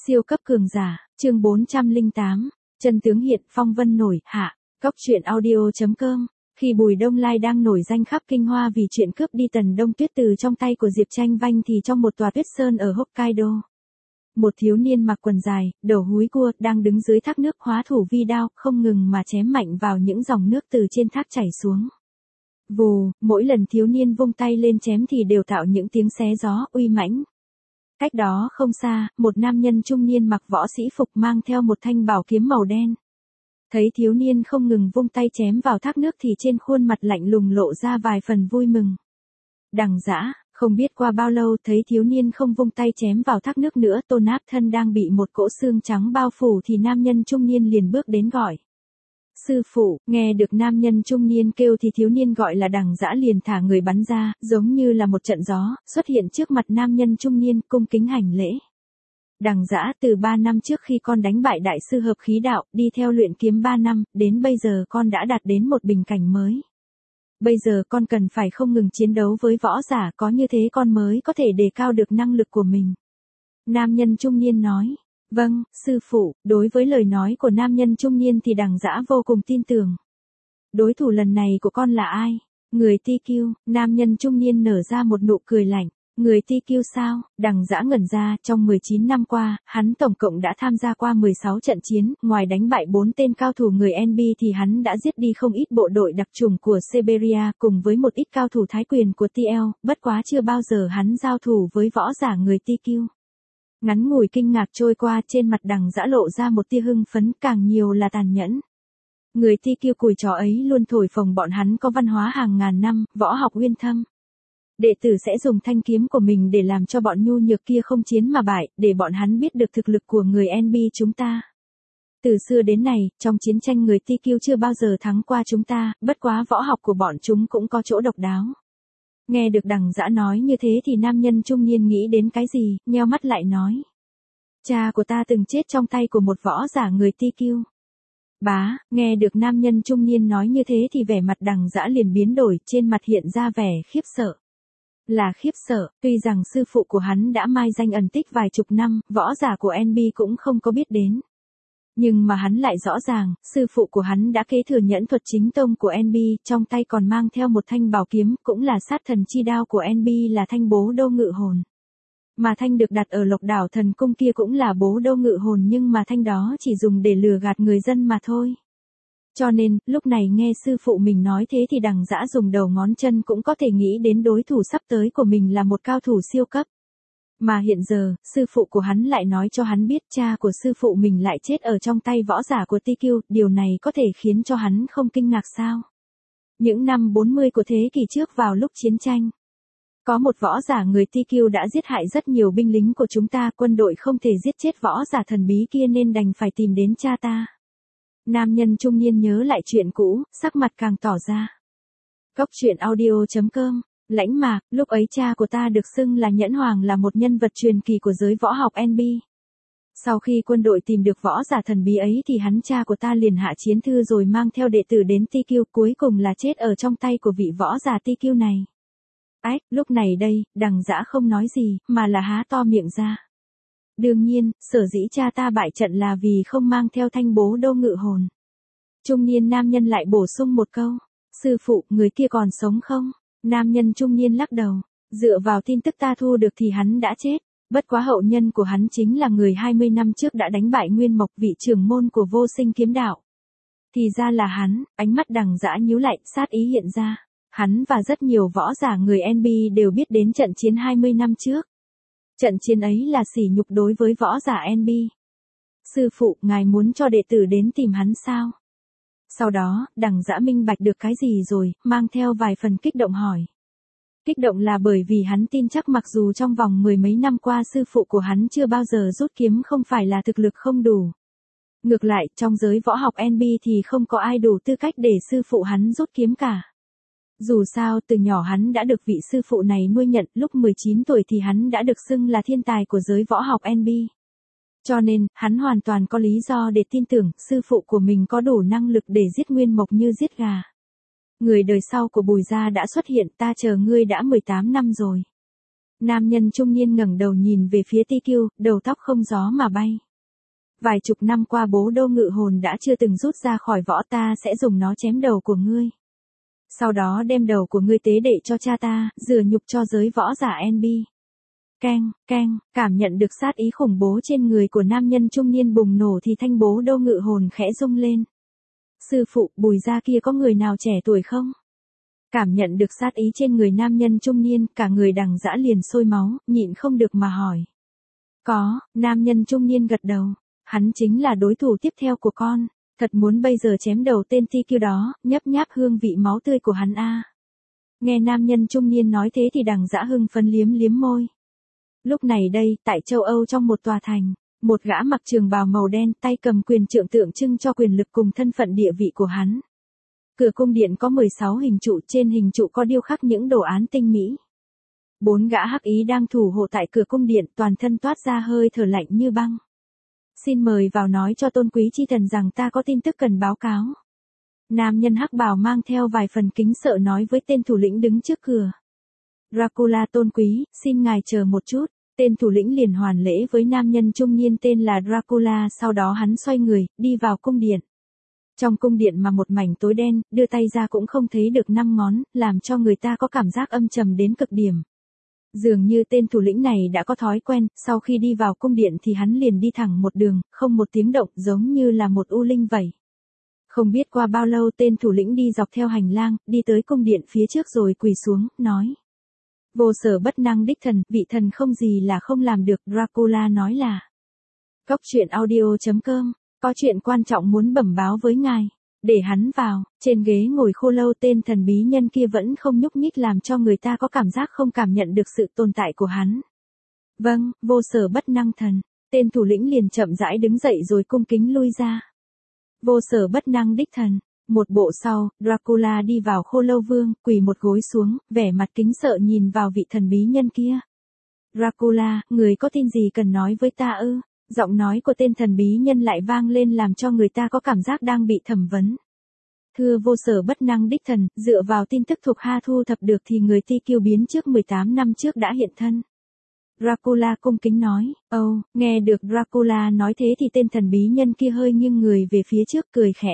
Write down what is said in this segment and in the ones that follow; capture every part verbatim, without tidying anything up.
Siêu cấp cường giả, chương bốn trăm lẻ tám, chân tướng hiện phong vân nổi, hạ, Cóc truyện audio.com. Khi Bùi Đông Lai đang nổi danh khắp kinh hoa vì chuyện cướp đi Tần Đông Tuyết từ trong tay của Diệp Tranh Vanh thì trong một tòa tuyết sơn ở Hokkaido, một thiếu niên mặc quần dài, đầu húi cua, đang đứng dưới thác nước hóa thủ vi đao, không ngừng mà chém mạnh vào những dòng nước từ trên thác chảy xuống. Vù, mỗi lần thiếu niên vung tay lên chém thì đều tạo những tiếng xé gió uy mãnh. Cách đó không xa, một nam nhân trung niên mặc võ sĩ phục mang theo một thanh bảo kiếm màu đen. Thấy thiếu niên không ngừng vung tay chém vào thác nước thì trên khuôn mặt lạnh lùng lộ ra vài phần vui mừng. Đằng Dã, không biết qua bao lâu thấy thiếu niên không vung tay chém vào thác nước nữa, Tôn Áp Thân đang bị một cỗ xương trắng bao phủ thì nam nhân trung niên liền bước đến gọi. Sư phụ, nghe được nam nhân trung niên kêu thì thiếu niên gọi là Đằng Dã liền thả người bắn ra, giống như là một trận gió, xuất hiện trước mặt nam nhân trung niên, cung kính hành lễ. Đằng Dã, từ ba năm trước khi con đánh bại đại sư hợp khí đạo, đi theo luyện kiếm ba năm, đến bây giờ con đã đạt đến một bình cảnh mới. Bây giờ con cần phải không ngừng chiến đấu với võ giả, có như thế con mới có thể đề cao được năng lực của mình. Nam nhân trung niên nói. Vâng, sư phụ. Đối với lời nói của nam nhân trung niên thì Đằng Dã vô cùng tin tưởng. Đối thủ lần này của con là ai? Người Ti Kiêu. Nam nhân trung niên nở ra một nụ cười lạnh. Người Ti Kiêu sao? Đằng Dã ngẩn ra, trong mười chín năm qua, hắn tổng cộng đã tham gia qua mười sáu trận chiến, ngoài đánh bại bốn tên cao thủ người en bê thì hắn đã giết đi không ít bộ đội đặc chủng của Siberia cùng với một ít cao thủ thái quyền của tê lờ, bất quá chưa bao giờ hắn giao thủ với võ giả người Ti Kiêu. Ngắn ngủi kinh ngạc trôi qua, trên mặt Đằng Dã lộ ra một tia hưng phấn, càng nhiều là tàn nhẫn. Người Ti Kiêu cùi chó ấy luôn thổi phồng bọn hắn có văn hóa hàng ngàn năm, võ học uyên thâm. Đệ tử sẽ dùng thanh kiếm của mình để làm cho bọn nhu nhược kia không chiến mà bại, để bọn hắn biết được thực lực của người en bê chúng ta. Từ xưa đến nay, trong chiến tranh người Ti Kiêu chưa bao giờ thắng qua chúng ta, bất quá võ học của bọn chúng cũng có chỗ độc đáo. Nghe được Đằng Dã nói như thế thì nam nhân trung niên nghĩ đến cái gì, nheo mắt lại nói. Cha của ta từng chết trong tay của một võ giả người Ti Kiêu. Bá, nghe được nam nhân trung niên nói như thế thì vẻ mặt Đằng Dã liền biến đổi, trên mặt hiện ra vẻ khiếp sợ. Là khiếp sợ, tuy rằng sư phụ của hắn đã mai danh ẩn tích vài chục năm, võ giả của en bê cũng không có biết đến. Nhưng mà hắn lại rõ ràng, sư phụ của hắn đã kế thừa nhẫn thuật chính tông của en bê, trong tay còn mang theo một thanh bảo kiếm, cũng là sát thần chi đao của en bê, là thanh bố đô ngự hồn. Mà thanh được đặt ở Lộc Đảo Thần Cung kia cũng là bố đô ngự hồn, nhưng mà thanh đó chỉ dùng để lừa gạt người dân mà thôi. Cho nên, lúc này nghe sư phụ mình nói thế thì Đằng Dã dùng đầu ngón chân cũng có thể nghĩ đến đối thủ sắp tới của mình là một cao thủ siêu cấp. Mà hiện giờ, sư phụ của hắn lại nói cho hắn biết cha của sư phụ mình lại chết ở trong tay võ giả của Ti Kiêu, điều này có thể khiến cho hắn không kinh ngạc sao? Những năm bốn mươi của thế kỷ trước vào lúc chiến tranh, có một võ giả người Ti Kiêu đã giết hại rất nhiều binh lính của chúng ta, quân đội không thể giết chết võ giả thần bí kia nên đành phải tìm đến cha ta. Nam nhân trung niên nhớ lại chuyện cũ, sắc mặt càng tỏ ra. Cóc truyện audio.com. Lãnh Mạc, lúc ấy cha của ta được xưng là Nhẫn Hoàng, là một nhân vật truyền kỳ của giới võ học en bê. Sau khi quân đội tìm được võ giả thần bí ấy thì hắn cha của ta liền hạ chiến thư rồi mang theo đệ tử đến Ti Kiêu, cuối cùng là chết ở trong tay của vị võ giả Ti Kiêu này. Ách, lúc này đây, Đằng Dã không nói gì, mà là há to miệng ra. Đương nhiên, sở dĩ cha ta bại trận là vì không mang theo thanh bố đô ngự hồn. Trung niên nam nhân lại bổ sung một câu. Sư phụ, người kia còn sống không? Nam nhân trung niên lắc đầu. Dựa vào tin tức ta thu được thì hắn đã chết. Bất quá hậu nhân của hắn chính là người hai mươi năm trước đã đánh bại Nguyên Mộc, vị trưởng môn của Vô Sinh kiếm đạo. Thì ra là hắn, ánh mắt Đằng Dã nhíu lại, sát ý hiện ra. Hắn và rất nhiều võ giả người en bê đều biết đến trận chiến hai mươi năm trước. Trận chiến ấy là sỉ nhục đối với võ giả en bê. Sư phụ, ngài muốn cho đệ tử đến tìm hắn sao? Sau đó, Đằng Dã minh bạch được cái gì rồi, mang theo vài phần kích động hỏi. Kích động là bởi vì hắn tin chắc mặc dù trong vòng mười mấy năm qua sư phụ của hắn chưa bao giờ rút kiếm không phải là thực lực không đủ. Ngược lại, trong giới võ học en bê thì không có ai đủ tư cách để sư phụ hắn rút kiếm cả. Dù sao, từ nhỏ hắn đã được vị sư phụ này nuôi nhận, lúc mười chín tuổi thì hắn đã được xưng là thiên tài của giới võ học en bê. Cho nên, hắn hoàn toàn có lý do để tin tưởng sư phụ của mình có đủ năng lực để giết Nguyên Mộc như giết gà. Người đời sau của Bùi gia đã xuất hiện, ta chờ ngươi đã mười tám năm rồi. Nam nhân trung niên ngẩng đầu nhìn về phía Ti Kiêu, đầu tóc không gió mà bay. Vài chục năm qua bố đô ngự hồn đã chưa từng rút ra khỏi vỏ, ta sẽ dùng nó chém đầu của ngươi. Sau đó đem đầu của ngươi tế đệ cho cha ta, rửa nhục cho giới võ giả en bê. Keng, keng, cảm nhận được sát ý khủng bố trên người của nam nhân trung niên bùng nổ thì thanh bố đô ngự hồn khẽ rung lên. Sư phụ, Bùi gia kia có người nào trẻ tuổi không? Cảm nhận được sát ý trên người nam nhân trung niên, cả người đằng dã liền sôi máu, nhịn không được mà hỏi. Có, nam nhân trung niên gật đầu. Hắn chính là đối thủ tiếp theo của con. Thật muốn bây giờ chém đầu tên Ti Kiêu đó, nhấp nháp hương vị máu tươi của hắn a. Nghe nam nhân trung niên nói thế thì đằng dã hưng phấn liếm liếm môi. Lúc này đây, tại châu Âu trong một tòa thành, một gã mặc trường bào màu đen, tay cầm quyền trượng tượng trưng cho quyền lực cùng thân phận địa vị của hắn. Cửa cung điện có mười sáu hình trụ, trên hình trụ có điêu khắc những đồ án tinh mỹ. Bốn gã hắc ý đang thủ hộ tại cửa cung điện, toàn thân toát ra hơi thở lạnh như băng. Xin mời vào, nói cho tôn quý chi thần rằng ta có tin tức cần báo cáo. Nam nhân hắc bào mang theo vài phần kính sợ nói với tên thủ lĩnh đứng trước cửa. Dracula tôn quý, xin ngài chờ một chút. Tên thủ lĩnh liền hoàn lễ với nam nhân trung niên tên là Dracula, sau đó hắn xoay người, đi vào cung điện. Trong cung điện mà một mảnh tối đen, đưa tay ra cũng không thấy được năm ngón, làm cho người ta có cảm giác âm trầm đến cực điểm. Dường như tên thủ lĩnh này đã có thói quen, sau khi đi vào cung điện thì hắn liền đi thẳng một đường, không một tiếng động, giống như là một u linh vậy. Không biết qua bao lâu tên thủ lĩnh đi dọc theo hành lang, đi tới cung điện phía trước rồi quỳ xuống, nói. Vô sở bất năng đích thần, vị thần không gì là không làm được, Dracula nói là. Cốc truyện audio chấm com, có chuyện quan trọng muốn bẩm báo với ngài. Để hắn vào, trên ghế ngồi khô lâu tên thần bí nhân kia vẫn không nhúc nhích làm cho người ta có cảm giác không cảm nhận được sự tồn tại của hắn. Vâng, vô sở bất năng thần, tên thủ lĩnh liền chậm rãi đứng dậy rồi cung kính lui ra. Vô sở bất năng đích thần, một bộ sau, Dracula đi vào khô lâu vương, quỳ một gối xuống, vẻ mặt kính sợ nhìn vào vị thần bí nhân kia. Dracula, người có tin gì cần nói với ta ư? Giọng nói của tên thần bí nhân lại vang lên làm cho người ta có cảm giác đang bị thẩm vấn. Thưa vô sở bất năng đích thần, dựa vào tin tức thuộc Ha thu thập được thì người Ti Kiêu biến trước mười tám năm trước đã hiện thân. Dracula cung kính nói, âu, oh, nghe được Dracula nói thế thì tên thần bí nhân kia hơi nghiêng người về phía trước cười khẽ.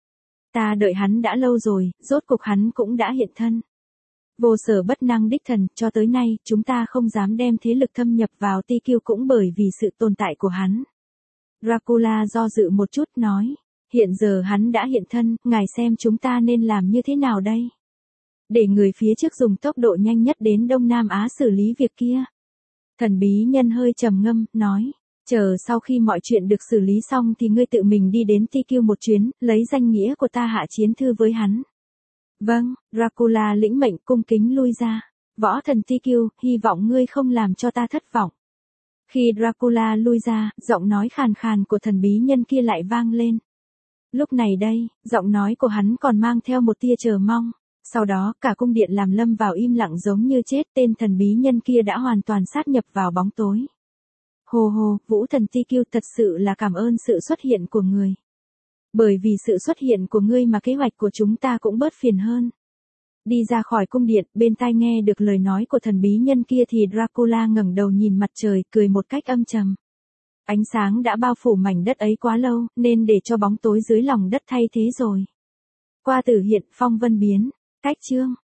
Ta đợi hắn đã lâu rồi, rốt cục hắn cũng đã hiện thân. Vô sở bất năng đích thần, cho tới nay, chúng ta không dám đem thế lực thâm nhập vào Ti Kiêu cũng bởi vì sự tồn tại của hắn. Dracula do dự một chút nói, hiện giờ hắn đã hiện thân, ngài xem chúng ta nên làm như thế nào đây? Để người phía trước dùng tốc độ nhanh nhất đến Đông Nam Á xử lý việc kia. Thần bí nhân hơi trầm ngâm, nói, chờ sau khi mọi chuyện được xử lý xong thì ngươi tự mình đi đến Ti Kiêu một chuyến, lấy danh nghĩa của ta hạ chiến thư với hắn. Vâng, Dracula lĩnh mệnh cung kính lui ra. Võ thần Ti Kiêu, hy vọng ngươi không làm cho ta thất vọng. Khi Dracula lui ra, giọng nói khàn khàn của thần bí nhân kia lại vang lên. Lúc này đây, giọng nói của hắn còn mang theo một tia chờ mong. Sau đó, cả cung điện làm lâm vào im lặng giống như chết, tên thần bí nhân kia đã hoàn toàn sát nhập vào bóng tối. Hồ hồ, Vũ thần Ti Kiêu, thật sự là cảm ơn sự xuất hiện của người. Bởi vì sự xuất hiện của ngươi mà kế hoạch của chúng ta cũng bớt phiền hơn. Đi ra khỏi cung điện, bên tai nghe được lời nói của thần bí nhân kia thì Dracula ngẩng đầu nhìn mặt trời, cười một cách âm trầm. Ánh sáng đã bao phủ mảnh đất ấy quá lâu, nên để cho bóng tối dưới lòng đất thay thế rồi. Qua tử hiện, phong vân biến, cách chương.